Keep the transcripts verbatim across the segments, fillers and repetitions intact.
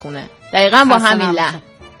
خونه دقیقاً با همین لحن.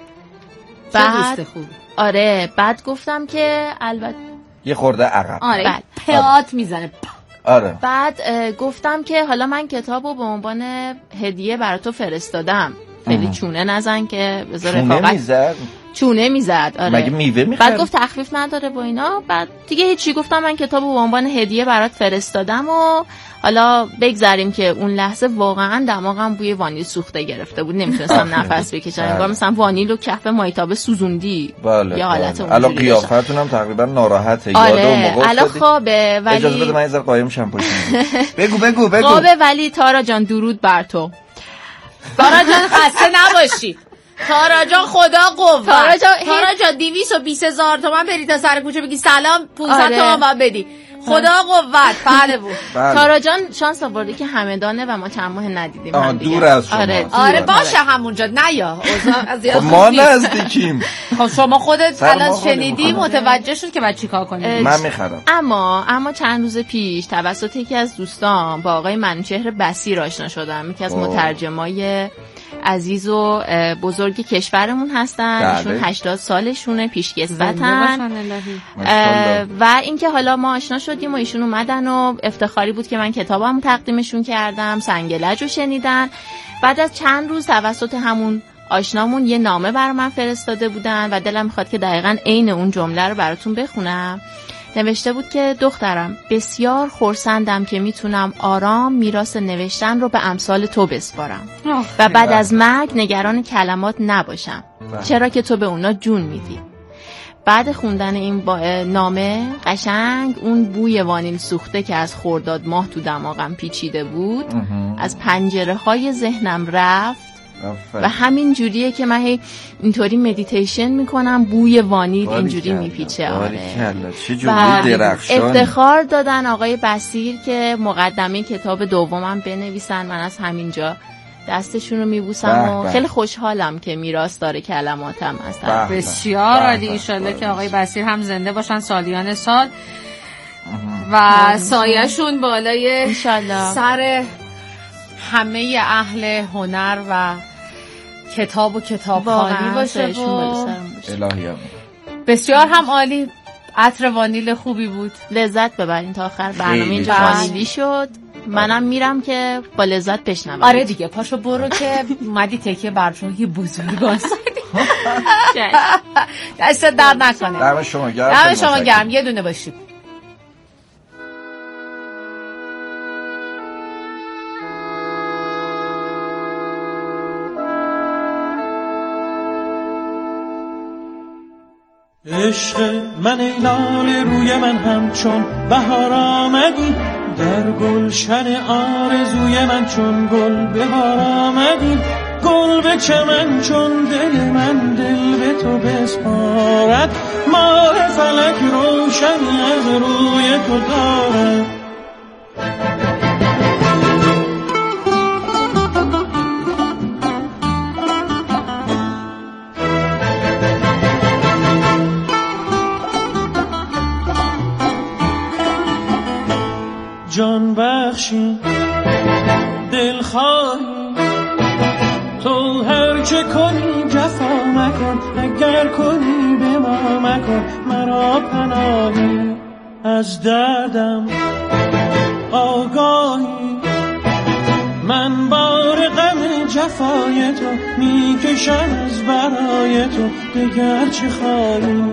بعد آره بعد گفتم که البته یه خورده عقب. آره پیات میزنه. آره. بعد گفتم که حالا من کتابو به عنوان هدیه برای تو فرستادم، خیلی چونه نزن که بذار رفاقت. چونه میزد؟ چونه میزد. آره. مگه میوه میخره؟ بعد گفت تخفیف نداره با اینا. بعد دیگه هیچی، گفتم من کتابو به عنوان هدیه برات فرستادم و حالا بگذاریم که اون لحظه واقعا دماغم بوی وانیل سوخته گرفته بود، نمیتونستم نفس بکشم. انگار مثلا وانیل و کف مایتابه سوزوندی. بله. یه حالت اونجوری. الان قیافتون هم تقریبا ناراحته. آره. یاد و موقع الان خوابه ولی اجازه بده من یه ذره قایم شم پشت. بگو بگو بگو. خوابه ولی تارا جان درود بر تو. تارا جان خسته نباشی. تارا جان خدا قوت. تارا جان تارا جان دویست و بیست هزار تومان بری تا سر کوچه بگی سلام پانصد آره. تومان باید بدی. خدا قوت. بله بود. تارا جان شانس آورده که همدانه و ما چند ماه ندیدیم هم دیگه. دور از شما. آره, آره باشه همونجا نیا. خب ما نزدیکیم. خب شما خودت الان شنیدی متوجه شد که بعد چیکار کنی؟ من میخرم. اما اما چند روز پیش توسط یکی از دوستان با آقای منوچهر بصیر آشنا شدم. یکی از مترجمای عزیز و بزرگ کشورمون هستن. ایشون هشتاد سالشونه، پیشکسوتن و اینکه حالا ما آشنا شدیم و ایشون اومدن و افتخاری بود که من کتابم تقدیمشون کردم. سنگلج رو شنیدن. بعد از چند روز توسط همون آشنامون یه نامه برای من فرستاده بودن و دلم میخواد که دقیقاً عین اون جمله رو براتون بخونم. نوشته بود که دخترم بسیار خرسندم که میتونم آرام میراث نوشتن رو به امثال تو بسپارم و بعد از مرگ نگران کلمات نباشم، چرا که تو به اونا جون میدی. بعد خوندن این با... نامه قشنگ اون بوی وانیل سوخته که از خرداد ماه تو دماغم پیچیده بود از پنجره های ذهنم رفت و همین جوریه که من اینطوری مدیتیشن میکنم، بوی وانیل اینجوری میپیچه. آره چه جوری درخشان. افتخار دادن آقای بصیر که مقدمه کتاب دومم بنویسن. من از همینجا دستشون رو میبوسم و خیلی خوشحالم که میراث داره کلماتم هست. بسیار عالی. ان شاءالله که آقای بصیر هم زنده باشن سالیان سال و سایه‌شون بالای انشالله سر همه اهل هنر و کتاب و کتابخوانی باشه. الهی بسیار هم عالی. عطر وانیل خوبی بود. لذت ببرین تا آخر برنامه اینجا وانیلی شد. منم میرم که با لذت بشنوم. آره دیگه پاشو برو که اومدی تکیه بر جای بزرگان. دست در نکنه. دم شما گرم. دم شما گرم. یه دونه باشید. عشق من ای لاله روی من همچون بهار آمدی، در گلشن آرزوی من چون گل بهار آمدی، گل به چمن چون دل من دل به تو بسپارد، ماه فلک روشنی از روی تو دارد. جان بخشی دل خواهی تو هر چه کنی جفا مکن، اگر کنی به ما مکن، مرا پناهی از دردم آگاهی، من بار غم جفای تو میکشم از برای تو، دگر چه خواهی.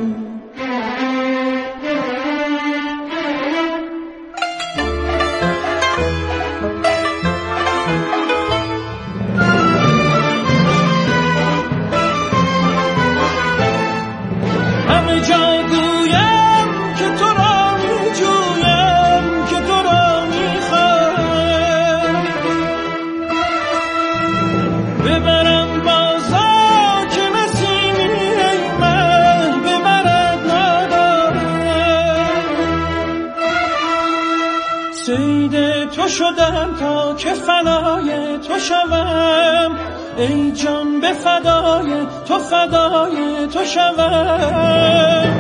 شدم تا که فدای تو شوم، ای جان به فدای تو فدای تو شوم.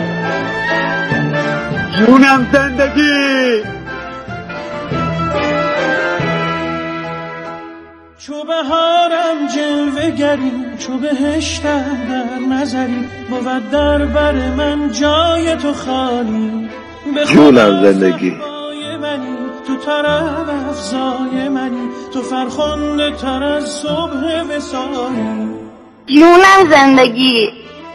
جونم زندگی چو بهارم جلوه گری، چو بهشتم در نظری، بود در بر من جای تو خالی. جونم زندگی منی، تو طرف افزای منی، تو فرخنده تر از صبح وصالی. جونم زندگی.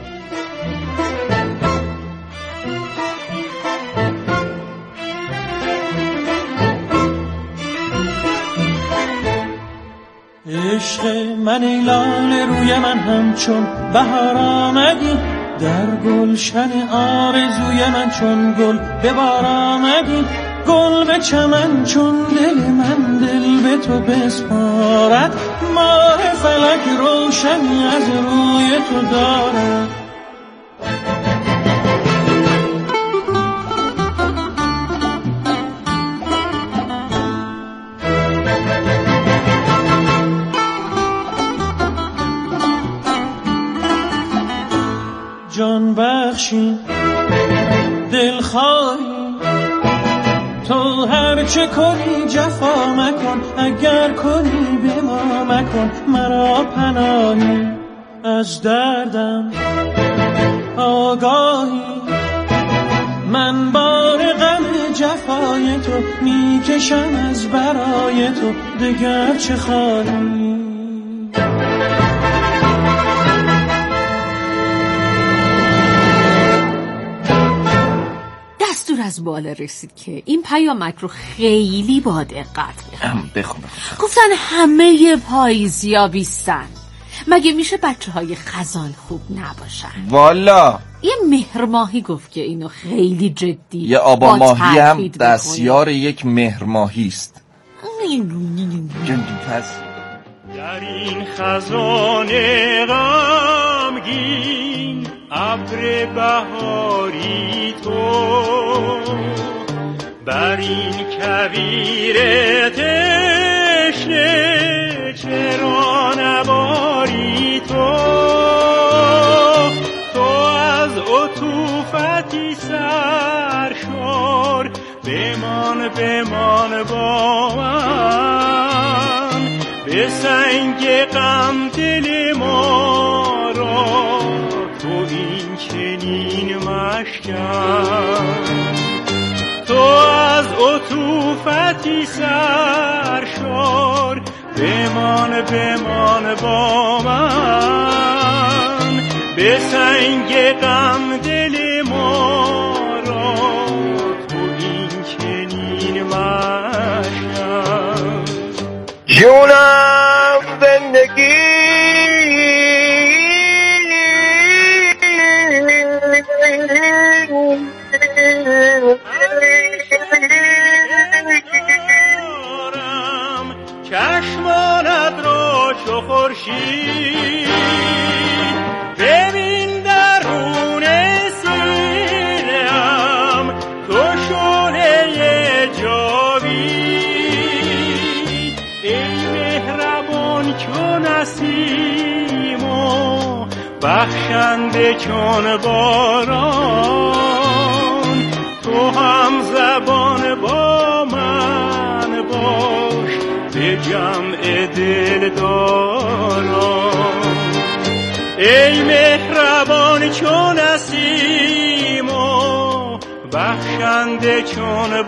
عشق من ای لاله روی من همچون بهار آمدی، در گلشن آرزوی من چون گل به بار آمدی. گل به چمن چون دل من دل به تو بسپارد، ماه فلک روشنی از روی تو دارد. جان بخشی دلخواهی، تو هر چه کنی جفا مکن، اگر کنی به ما مکن. مرا پناهی از دردم آگاهی، من بار غم جفای تو میکشم از برای تو، دگر چه خواهی. از بالا رسید که این پیامک رو خیلی با دقت بخونم. گفتن همه پاییزیا بیستن، مگه میشه بچه های خزان خوب نباشن؟ والا یه مهر ماهی گفت که اینو خیلی جدی، یه آبا ماهی هم دستیار یک مهر ماهی است. پس در این خزان غمگین ابر بهاری تو، بر این کویر تشنه چرا نباری تو. تو از عطوفتی سرشار، بمان بمان با من، به سنگ غم دل ما را تو این چنین مشکن. تو از عطوفتی سرشار، بمان بمان با من، به سنگ غم دل ما را تو این چنین مشکن. جونم زندگی. چشمانت را چو خورشید ببین درون سینه‌ام، تو شعله جاوید. ای مهربان چون نسیم و بخشنده چون باران، تو هم زبان با من باش به جمع دلداران. ای مهربان چون نسیم و بخشنده چون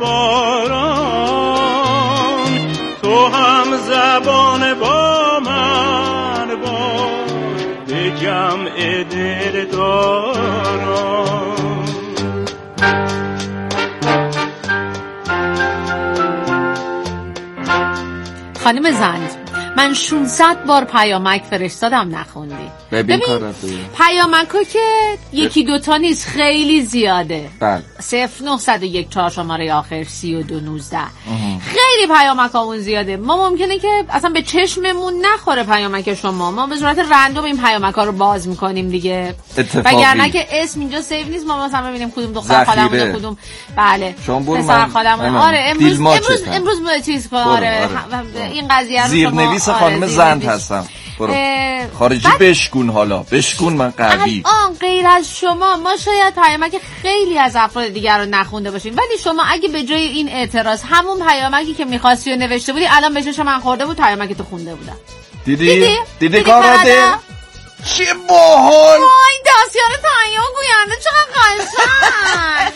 باران، تو هم زبان با من باش به جمع دلداران. خانم زند، من ششصد بار پیامک فرستادم نخوندی. ببین پیامکا که یکی دوتا نیست، خیلی زیاده. بله. صفر نهصد و یک چهار شماره آخر سی و دو نوزده. خیلی پیامکامون زیاده. ما ممکنه که اصلا به چشممون نخوره پیامک شما، ما به صورت رندوم این پیامکا رو باز میکنیم دیگه. وگرنه که اسم اینجا سیو نیست، ما مثلا ببینیم کدوم دختر خالمونه کدوم. بله. پسر خالمون. آره امروز امروز امروز چیز کن. آره این قضیه رو زیرنویس خانم زند هستم. خارجی بشکون، حالا بشکون من قوی. آن غیر از شما ما شاید پیامک خیلی از افراد دیگر رو نخونده باشیم، ولی شما اگه به جای این اعتراض همون پیامکی که که می‌خواستی و نوشته بودی الان بهش من خورده بود پیامک تو خونده بودم. دیدی؟ دیدی, دیدی کاراته؟ چه باحال. وای دستیار تانیا گوینده چقدر قشنگ.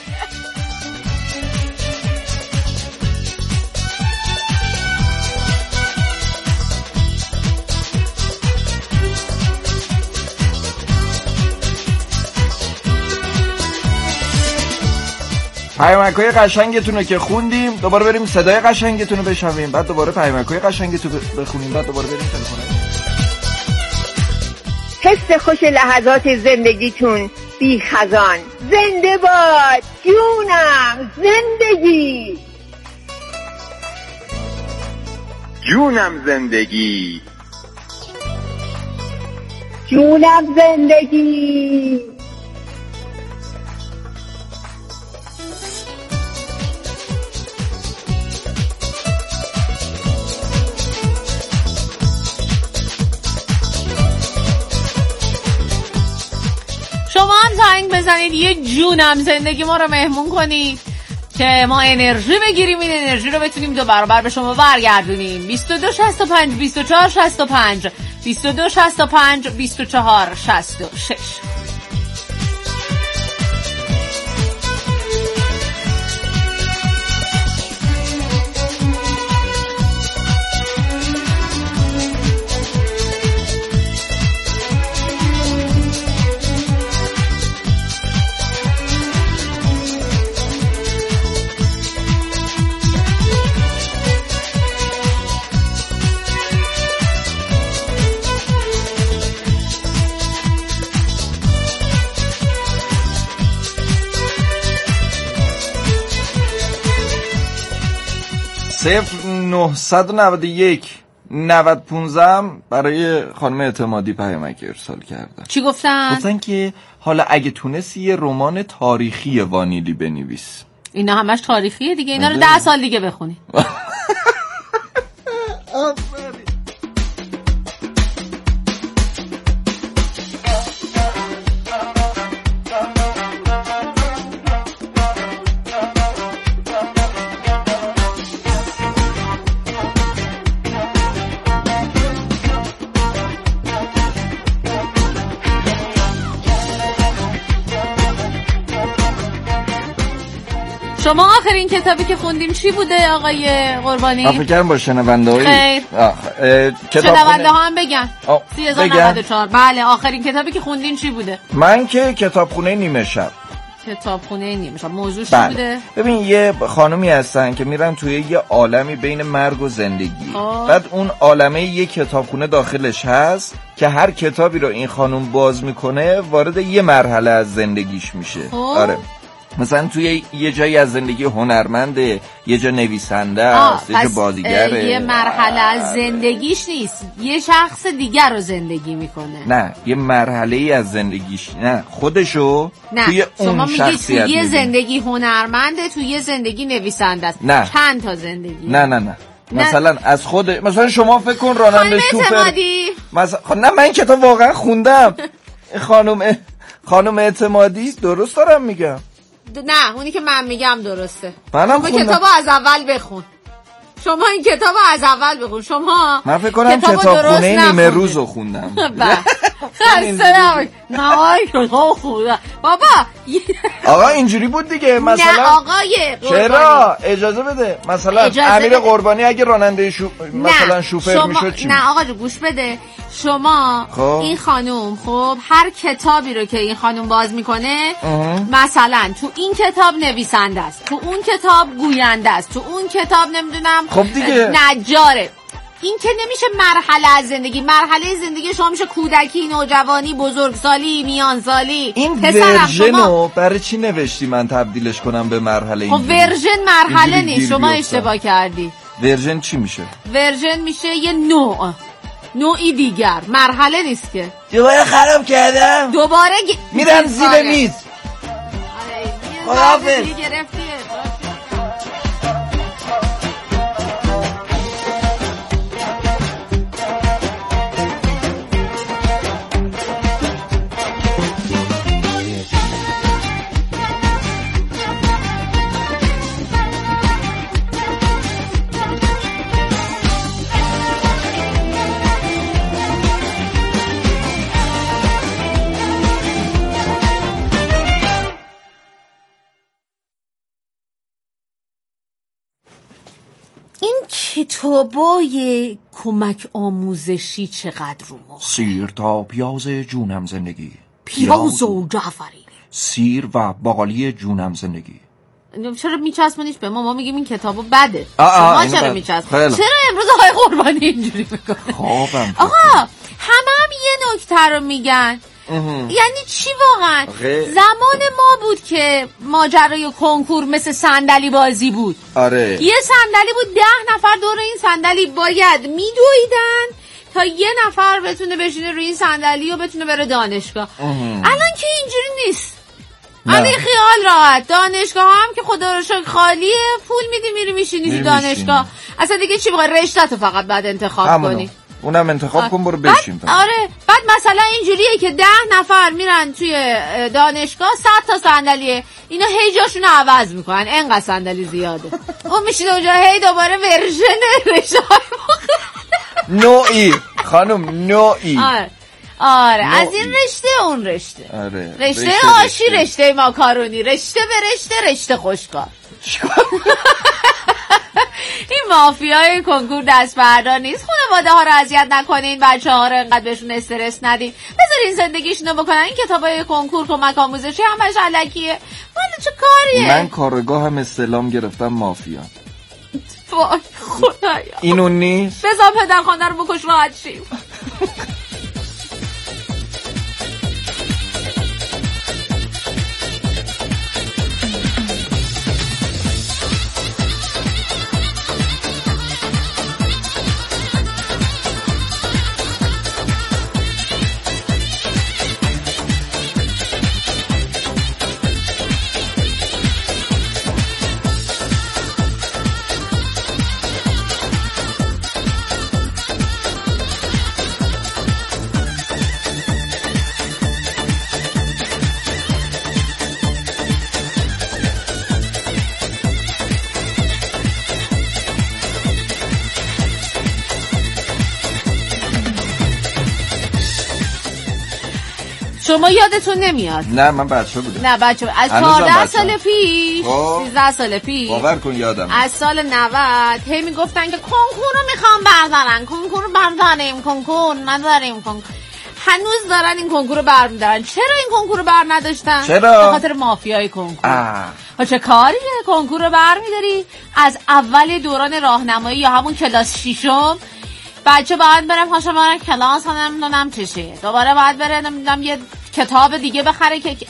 پیامک‌های قشنگتون رو که خوندیم دوباره بریم صدای قشنگتون رو بشنویم، بعد دوباره پیامک‌های قشنگتون رو بخونیم، بعد دوباره بریم تلفن. حس خوش لحظات زندگیتون بی خزان. زنده باد جونم زندگی. جونم زندگی. جونم زندگی. شما هم زنگ بزنید یه جونم زندگی ما رو مهمون کنید که ما انرژی بگیریم، این انرژی رو بتونیم دو برابر به شما برگردونیم. بیست و دو شصت و پنج بیست و چهار شصت و پنج بیست و دو شصت و پنج بیست و چهار شصت و شش. صفر نهصد و نود و یک نود پونزده برای خانم اعتمادی پیامک ارسال کردن. چی گفتن؟ گفتن که حالا اگه تونستی یه رمان تاریخی وانیلی بنویس. اینا همش تاریخیه دیگه، اینا رو ده سال دیگه بخونی. شما آخرین کتابی که خوندیم چی بوده آقای قربانی؟ من فکر کنم با شنونده هایی خیر شنونده ها هم بگن سی هزار و نود و چهار. بله آخرین کتابی که خوندین چی بوده؟ من که کتابخونه نیمه شب. کتابخونه نیمه شب موضوع چی بوده؟ ببین یه خانومی هستن که میرن توی یه عالمی بین مرگ و زندگی. آه. بعد اون عالمه یه کتابخونه داخلش هست که هر کتابی رو این خانوم باز میکنه وارد یه مرحله از زندگیش میشه. آه. آره مثلا توی یه جایی از زندگی هنرمنده، یه جا نویسنده است، یه جا بازیگره. یه مرحله از زندگیش نیست، یه شخص دیگر رو زندگی میکنه. نه یه مرحله ای از زندگیش، نه خودشو نه. توی اون شخصیت توی یه زندگی هنرمنده، توی یه زندگی نویسنده است. نه چند تا زندگی. نه نه نه مثلا از خود مثلا شما فکر کن راننده شوفر مثلا خب نه من کتاب واقعا خوندم. خانم خانم اعتمادی درست دارم میگم؟ نه اونی که من میگم درسته. منم خوندم. کتابو از اول بخون. شما این کتابو از اول بخون. شما من فکر کنم کتابخونه نیمه روزو خوندم. خسته نباش. نه خوندم. بابا آقا اینجوری بود دیگه مثلا. نه آقای قربانی. چرا اجازه بده مثلا امیر قربانی اگه راننده شو... مثلا شوفر میشد چی؟ نه آقا جو گوش بده. شما خوب. این خانوم خب هر کتابی رو که این خانوم باز میکنه اه. مثلا تو این کتاب نویسنده است، تو اون کتاب گوینده است، تو اون کتاب نمیدونم خب دیگه نجاره. این که نمیشه مرحله از زندگی. مرحله زندگی شما میشه کودکی، نوجوانی، بزرگسالی، میانسالی. این ورژنو برای چی نوشتی من تبدیلش کنم به مرحله این؟ خب ورژن مرحله نیست، شما اشتباه کردی. ورژن چی میشه؟ ورژن میشه یه نوع نوعی دیگر، مرحله نیست که. دوباره خراب کردم دوباره گ... میرم زیر میز. خداحافظ. کتابای کمک آموزشی چقدر رو ما؟ سیر تا پیاز جونم زندگی، پیاز و جعفری، سیر و باقالی جونم زندگی. چرا میچسبونیش به ما؟ ما میگیم این کتابو بده. ما چرا میچسبونیش؟ چرا امروز آقای قربانی اینجوری میگه؟ خوابم. آقا همه هم یه نکته رو میگن. یعنی چی واقعا؟ زمان ما بود که ماجرای کنکور مثل صندلی بازی بود. آره. یه صندلی بود، ده نفر دور این صندلی باید میدویدن تا یه نفر بتونه بشینه روی این صندلی و بتونه بره دانشگاه. الان که اینجوری نیست. همین خیال راحت. دانشگاه هم که خدا رو شکر خالیه، پول میدی میری میشینی تو دانشگاه. اصلا دیگه چی بخوای؟ رشته‌تو فقط بعد انتخاب همونو. کنی. اونم انتخاب کن برو بشین. آره. بعد مثلا اینجوریه که ده نفر میرن توی دانشگاه، صد تا صندلیه، اینا هی جاشونو عوض میکنن، اینقدر صندلی زیاده. اون میشینه اونجا هی دوباره ورژن رشته‌های نوعی خانم نوعی. آره. آره نوعی. از این رشته اون رشته. آره. رشته, رشته آشی، رشته. رشته ماکارونی، رشته به رشته، رشته خوشکار. این مافیای کنکور دست فردا نیست. خانواده ها رو اذیت نکنین، بچه ها رو انقدر بهشون استرس ندین، بذارین زندگیشونو بکنن. این کتابای کنکور کمک آموزشی همش الکیه. والا چه کاریه؟ من کارگاه هم استعلام گرفتم مافیا. وای خدایا اینو نیست. بذار پدرخوانده رو بکش راحت شیم. شما یادتون نمیاد؟ نه من بچه بودم. نه بچه از چهارده سال پیش، سیزده سال پیش، باور کن یادم، از سال نود هی میگفتن که کنکور رو میخوام بردارن، کنکور رو برداریم، کنکور نداریم، کنکور. هنوز دارن این کنکور رو برمیدارن. چرا این کنکور رو بر نداشتن؟ چرا؟ به خاطر مافیای کنکور. ها چه کاریه؟ کنکور رو برمیداری از اول دوران راهنمایی یا همون کلاس ششم بچه باید بره پاشو بره کلاس، ها نمیدونم چشه، دوباره باید بره نمیدونم یه کتاب دیگه بخره که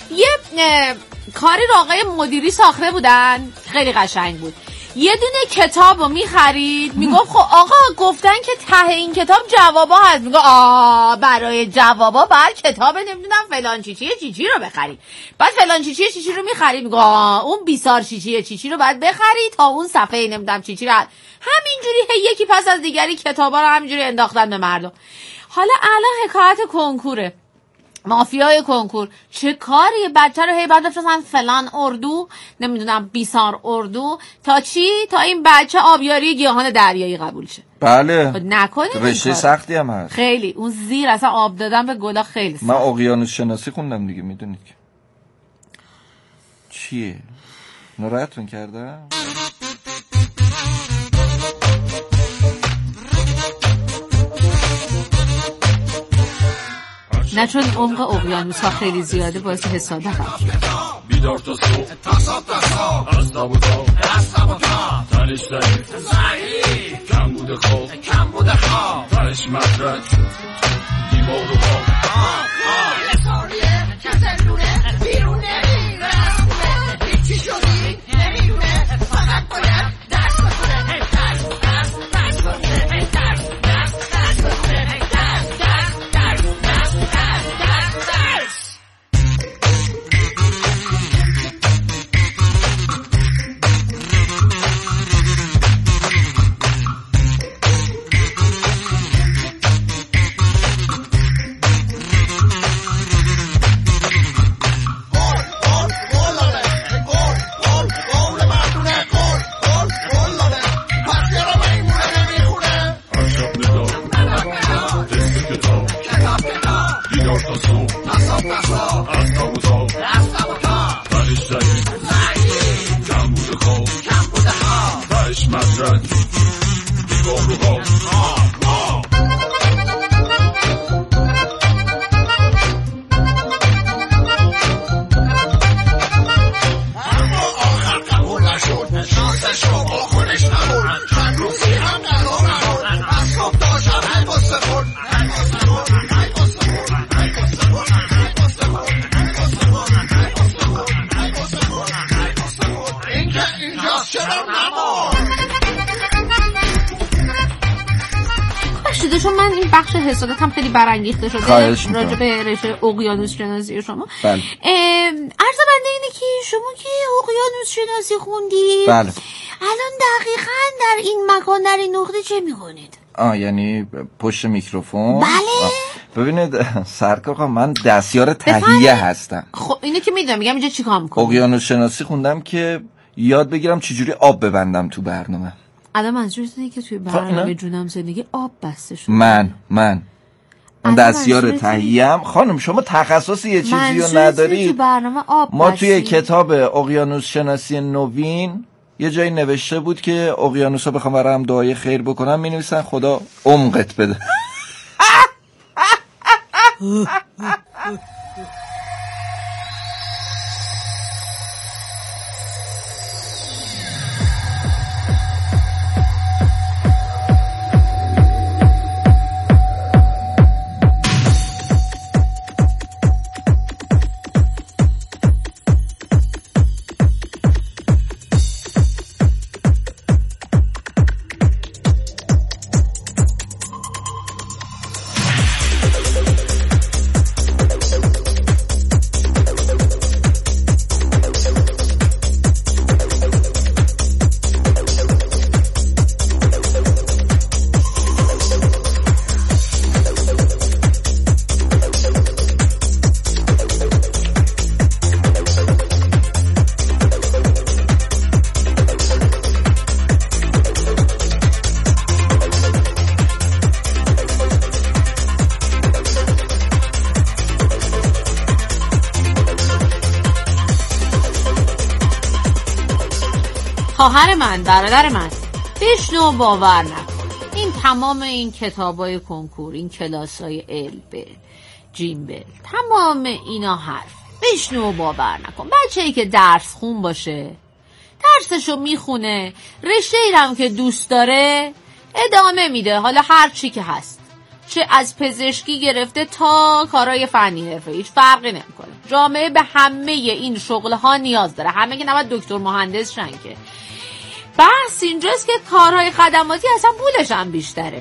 یه کاری رو آقای مدیری ساخته بودن خیلی قشنگ بود. یه دونه کتاب رو میخرید، میگفت خب آقا گفتن که ته این کتاب جوابا هست، میگه آه برای جوابا باید کتاب نمیدونم فلان چیچی چیچی رو بخری. بعد فلان چیچی چیچی رو میخری، میگه آه اون بیسار چیچی چیچی رو باید بخری تا اون صفحه نمیدونم چیچی رو. همینجوری یکی پس از دیگری کتابا رو همینجوری انداختن به مردم. حالا الان حکایت کنکوره، مافیای کنکور. چه کاری؟ بچه رو هی بعد بفرستن فلان اردو نمیدونم بیسار اردو تا چی؟ تا این بچه آبیاری گیاهان دریایی قبول شه. بله نکنید. رشته سختی هم هست خیلی. اون زیر اصلا آب دادن به گلا خیلی سخت. من اقیانوس شناسی خوندم دیگه، میدونید که چیه؟ ناراحتون کردم؟ نه چون عمق اقیانوس ها خیلی زیاده باعث حسادت هم. بیدار تا صبح تصاب تصاب از تاب و تاب از تاب و تاب تنش ضعیف ضعیف کم بوده خواب کم بوده خواب تنش مدرک دیوار و خواب آب آب لساریه کسلونه بیرونه رسمونه هیچی شدی نمیدونه فقط باید دست بکنه دست دست دست کنه دست دست دست کنه دست دست دست دست دست دست بخش حسادت هم خیلی برانگیخته شده راجع به رشته اقیانوس شناسی شما. بله. عرض بنده اینه که شما که اقیانوس شناسی خوندید، بله، الان دقیقاً در این مکان در این نقطه چه میکنید؟ آه یعنی پشت میکروفون؟ بله. ببینید سرکار خانم، من دستیار تهیه هستم. خب اینو که میدونم، میگم اینجا چیکار میکنی؟ اقیانوس شناسی خوندم که یاد بگیرم چجوری آب ببندم تو برنامه. الان منظورتونه که توی برنامه جونم زندگی آب بسته شده؟ من من من دستیار تهیه‌ام. خانم شما تخصص یه چیزی رو ندارید. تو برنامه آب ما بستی. توی کتاب اقیانوس شناسی نوین یه جایی نوشته بود که اقیانوسا بخوام برام دعای خیر بکنم می‌نویسن خدا عمقت بده. خواهر من، برادر من، بشنو باور نکن. این تمام این کتابای کنکور، این کلاسای البل، جیمبل، تمام اینا حرف. بشنو باور نکن. بچه‌ای که درس خون باشه، درسشو میخونه، رشته‌ای هم که دوست داره ادامه میده، حالا هر چی که هست، چه از پزشکی گرفته تا کارهای فنی حرفه‌ای، هیچ فرقی نمیکنه. جامعه به همه این شغل‌ها نیاز داره. همه که نباید دکتر مهندس شن که. بحث اینجاست که کارهای خدماتی اصلا پولش هم بیشتره.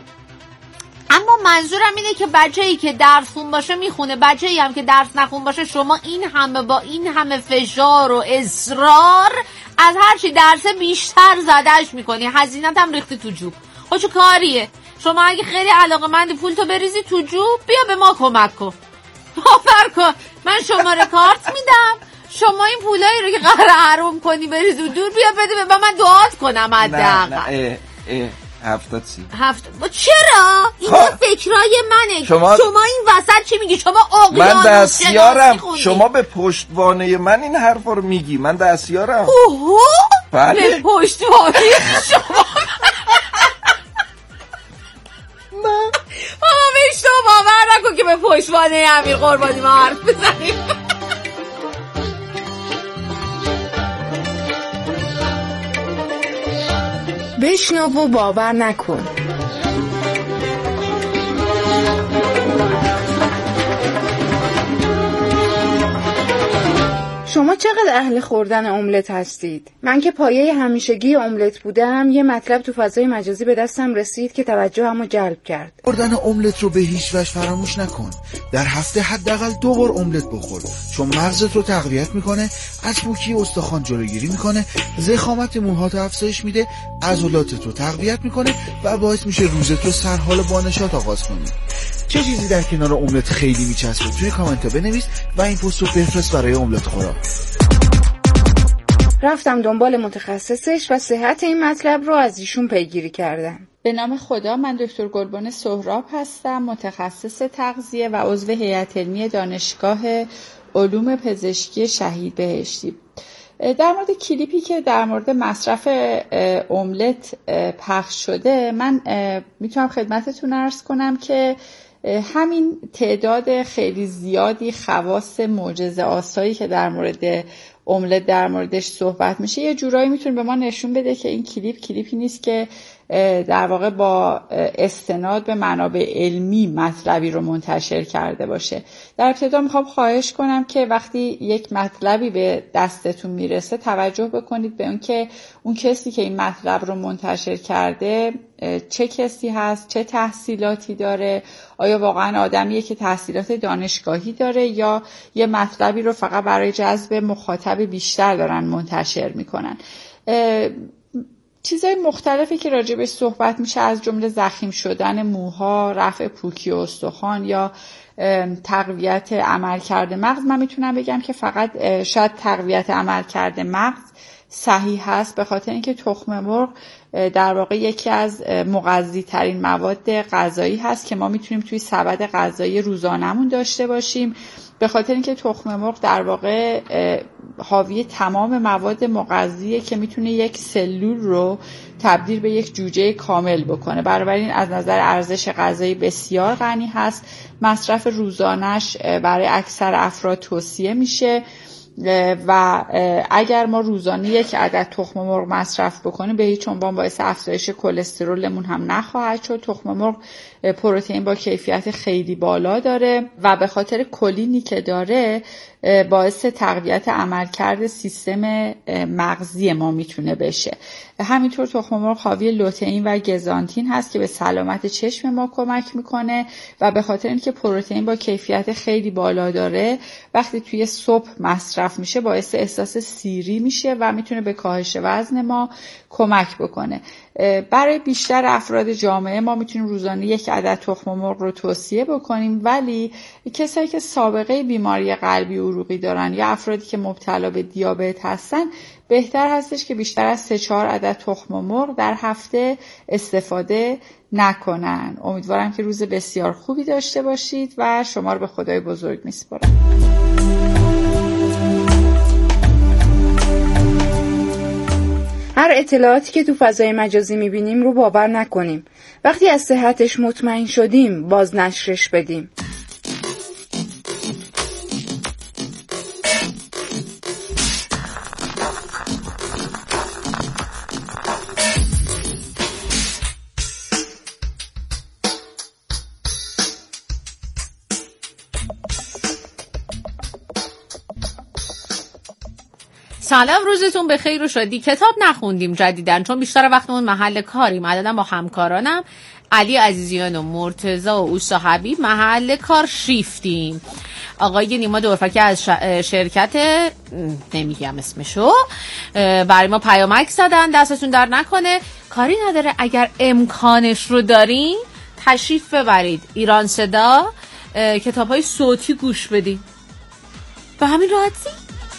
اما منظورم اینه که بچه‌ای که درس خون باشه میخونه، بچه‌ای هم که درس نخون باشه، شما این همه با این همه فشار و اصرار از هر چی درسه بیشتر زدش میکنی، هزینه‌ت هم ریختی تو جوب. خب چه کاریه؟ شما اگه خیلی علاقه‌مندی پول تو بریزی تو جوب، بیا به ما کمک کن. باور کن من شماره کارت میدم، شما این پولایی رو که قراره حروم کنی بری دور دور بیا بده به من دعات کنم حداقل. نه نه اه اه هفتاد سی هفت چرا؟ اینا فکرای منه. شما... شما این وسط چی میگی؟ شما اقیانوس من دستیارم، شما به پشتوانه من این حرفا رو میگی. من دستیارم. اوه بله. به پشتوانه شما من بابا بهش تو باور نکن که به پشتوانه امیر قربانی ما حرف بزنیم. بشنو و باور نکن. شما چقدر اهل خوردن املت هستید؟ من که پایه همیشگی املت بودم، یه مطلب تو فضای مجازی به دستم رسید که توجهمو جلب کرد. خوردن املت رو به هیچ وجه فراموش نکن. در هفته حداقل دو بار املت بخور، چون مغزت رو تقویت میکنه، از پوکی استخوان جلوگیری میکنه، ضخامت موهات رو افزایش میده، عضلاتت رو تقویت میکنه و باعث میشه روزت رو سرحال بانشات آغاز کنی. چه چیزی در کنار املت خیلی میچسبه؟ توی کامنت بنویس و این پست رو بفرست برای املت خوراک. رفتم دنبال متخصصش و صحت این مطلب رو از ایشون پیگیری کردم. به نام خدا، من دکتر گلبن سهراب هستم، متخصص تغذیه و عضو هیئت علمی دانشگاه علوم پزشکی شهید بهشتی. در مورد کلیپی که در مورد مصرف املت پخش شده، من میتونم خدمتتون عرض کنم که همین تعداد خیلی زیادی خواص معجزه آسایی که در مورد املت در موردش صحبت میشه یه جورایی میتونه به ما نشون بده که این کلیپ کلیپی نیست که در واقع با استناد به منابع علمی مطلبی رو منتشر کرده باشه. در ابتدا میخوام خواهش کنم که وقتی یک مطلبی به دستتون میرسه توجه بکنید به اون که اون کسی که این مطلب رو منتشر کرده چه کسی هست، چه تحصیلاتی داره، آیا واقعا آدمیه که تحصیلات دانشگاهی داره یا یه مطلبی رو فقط برای جذب مخاطب بیشتر دارن منتشر میکنن. چیزای مختلفی که راجع به صحبت میشه از جمله ضخیم شدن موها، رفع پوکی استخوان یا تقویت عملکرد مغز. من میتونم بگم که فقط شاید تقویت عملکرد مغز صحیح هست، به خاطر اینکه تخم مرغ در واقع یکی از مغذی ترین مواد غذایی هست که ما میتونیم توی سبد غذایی روزانمون داشته باشیم، به خاطر اینکه تخم مرغ در واقع حاوی تمام مواد مغذیه که میتونه یک سلول رو تبدیل به یک جوجه کامل بکنه. بنابراین از نظر ارزش غذایی بسیار غنی هست. مصرف روزانش برای اکثر افراد توصیه میشه و اگر ما روزانه یک عدد تخم مرغ مصرف بکنیم به هیچ عنوان باعث افزایش کلسترولمون هم نخواهد شد. تخم مرغ پروتئین با کیفیت خیلی بالا داره و به خاطر کلینی که داره باعث تقویت عملکرد سیستم مغزی ما میتونه بشه. همینطور تخم مرغ حاوی لوتئین و گزانتین هست که به سلامت چشم ما کمک میکنه و به خاطر اینکه پروتئین با کیفیت خیلی بالا داره وقتی توی صبح مصرف میشه باعث احساس سیری میشه و میتونه به کاهش وزن ما کمک بکنه. برای بیشتر افراد جامعه ما میتونیم روزانه یک عدد تخم مرغ رو توصیه بکنیم، ولی کسایی که سابقه بیماری قلبی عروقی دارن یا افرادی که مبتلا به دیابت هستن بهتر هستش که بیشتر از سه چهار عدد تخم مرغ در هفته استفاده نکنن. امیدوارم که روز بسیار خوبی داشته باشید و شما رو به خدای بزرگ میسپارم. هر اطلاعاتی که تو فضای مجازی میبینیم رو باور نکنیم. وقتی از صحتش مطمئن شدیم باز نشرش بدیم. سلام، روزتون بخیر و شادی. کتاب نخوندیم جدیدن چون بیشتر وقتمون محل کاریم. عددم با همکارانم علی عزیزیان و مرتضی و اوستا حبیب محل کار شیفتیم. آقای نیما دورفکی از شرکت نمیگم اسمشو برای ما پیامک زدن، دستتون در نکنه. کاری نداره، اگر امکانش رو دارین تشریف ببرید ایران صدا، کتاب‌های صوتی گوش بدین. به همین راحتی.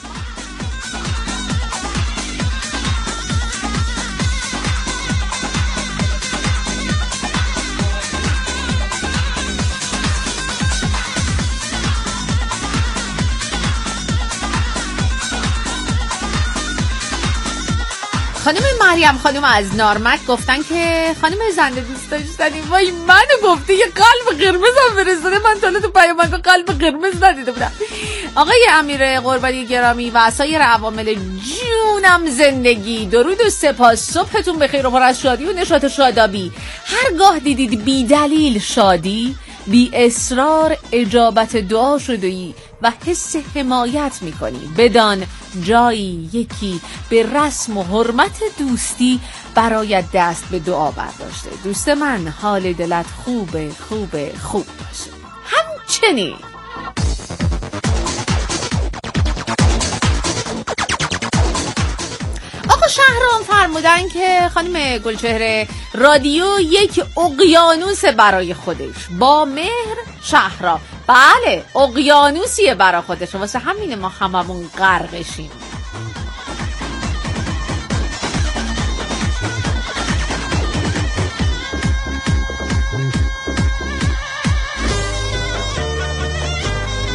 خانم مریم خانم از نارمک گفتن که خانم زنده دوست داشتنی وای منو گفتی یه قلب قرمزم فرستاده، من تا تو پیامک قلب قرمز ندیده بودم. آقای امیر قربانی گرامی و سایر عوامل جونم زندگی، درود و سپاس. صبحتون بخیر و پر از شادی و نشاط و شادابی. هرگاه دیدید بی دلیل شادی، بی اصرار اجابت دعا شده‌ای و حس حمایت میکنی، بدان جایی یکی به رسم و حرمت دوستی برایت دست به دعا برداشته. دوست من، حال دلت خوبه خوبه خوب باشه. همچنین آقا شهرام فرمودن که خانم گلچهره رادیو یک اقیانوس برای خودش، با مهر شهرام. بله اقیانوسیه برای خودش، واسه همینه ما هممون غرقشیم.